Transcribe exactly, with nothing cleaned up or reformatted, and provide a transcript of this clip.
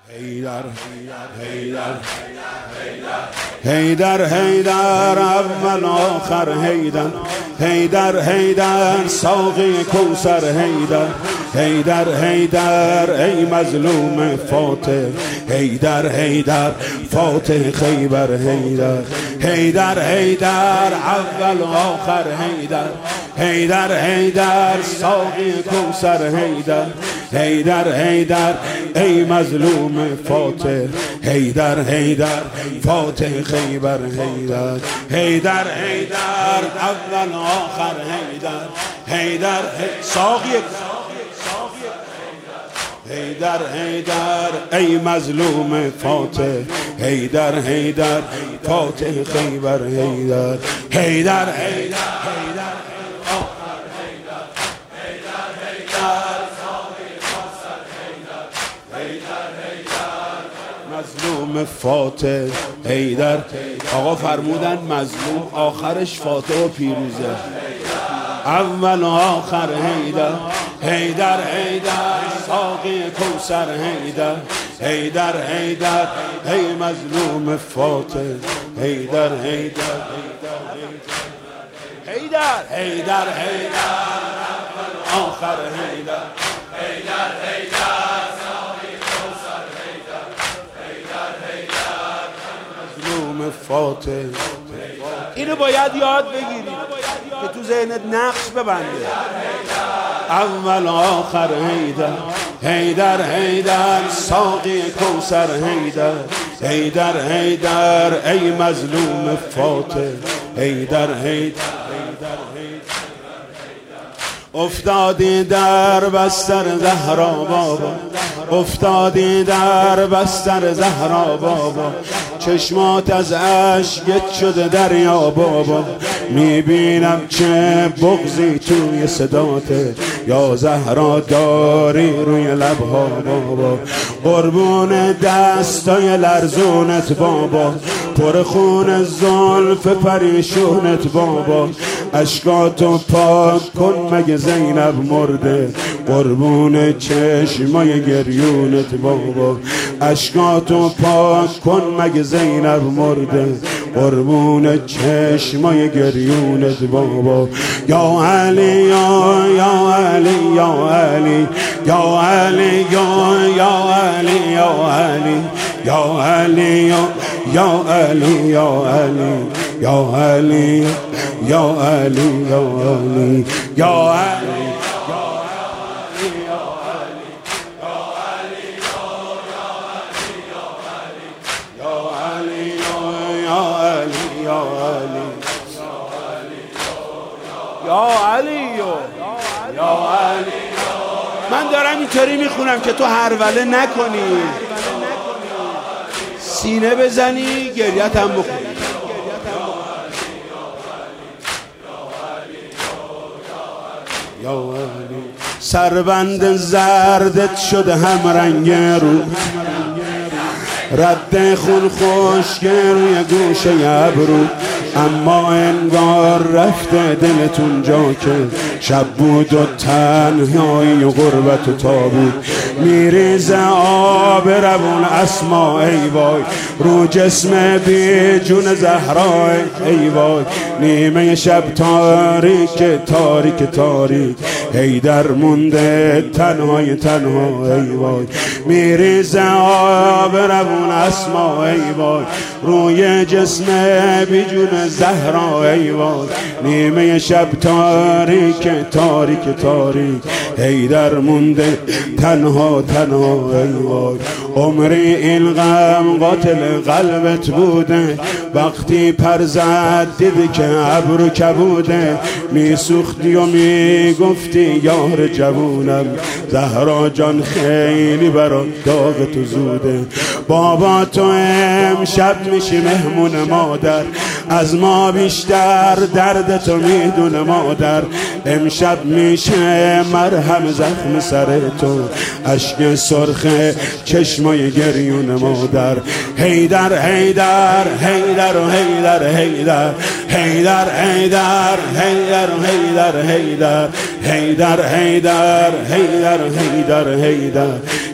حیدر حیدر حیدر حیدر اول آخر حیدر حیدر حیدر ساقی کوثر حیدر حیدر حیدر ای مظلوم فاتح حیدر حیدر فاتح خیبر حیدر حیدر حیدر اول آخر حیدر حیدر حیدر ساقی کوثر حیدر حیدر حیدر ای مظلوم فاتح حیدر حیدر فاتح خیبر حیدر حیدر حیدر اول آخر حیدر حیدر ساقی حیدر حیدر ای مظلوم فاتح حیدر حیدر فاتح خیبر حیدر حیدر حیدر مظلوم فاتح حیدر. آقا فرمودن مظلوم آخرش فاتح و پیروزه، اول و آخر حیدر حیدر حیدر ساقی کوثر حیدر حیدر حیدر ای مظلوم فاتح حیدر حیدر حیدر حیدر حیدر آخر حیدر حیدر حیدر ساقی کوثر حیدر حیدر حیدر مظلوم فاتح. اینو باید یاد بگیری که تو ذهنت نقش ببنده. اول آخر حیدر حیدر حیدر ساقی کوثر حیدر حیدر حیدر ای مظلوم فاتح حیدر حیدر افتادی در بستر زهرا بابا افتادی در بستر زهرا بابا چشمات از اشکت شده دریا بابا میبینم چه بغضی توی صداته یا زهرا داری روی لبها بابا قربون دستای لرزونت بابا پر خون زلف پریشونت بابا اشکاتو پاک کن مگه زینب مرده قربون چشمای گریونت بابا اشکاتو پاک کن مگه زینب مرده قربون چشمای گریونت بابا یا علی یا یا علی یا علی یا علی یا یا علی یا علی یا علی یا علی یا علی یا علی یا علی یا علی یا علی یا علی یا علی. من دارم اینطوری میخونم که تو هروله نکنی، سینه بزنی، گریت هم بخونی. یا علی سربند زردت شده هم رنگ رو رد خون خشک روی گوشه ابرو اما انگار رفته دلتون جا که شب بود و تنهایی و غربت و تابود میریزه آب روان اسما ای وای رو جسم بی جون زهرا ای وای نیمه شب تاریک تاریک تاریک حیدر مونده تنهای تنها ای وای میریزه آب روان اسما ای وای روی جسم بی جون زهرا ای وای نیمه شب تاریک تاریک تاریک حیدر مونده تنها تنها ای وای عمری این غم قاتل قلبت بوده وقتی پر زد دیدی که ابرو کبوده میسوختی و میگفتی یار جوونم زهرا جان خیلی برا داغ تو زوده بابا تو امشب میشی مهمون مادر از ما بیشتر درد تو میدونه مادر امشب میشه مرهم زخم سر تو اشک سرخ چشمای گریون مادر حیدر حیدر حیدر و حیدر حیدر حیدر حیدر حیدر و حیدر حیدر حیدر حیدر حیدر حیدر حیدر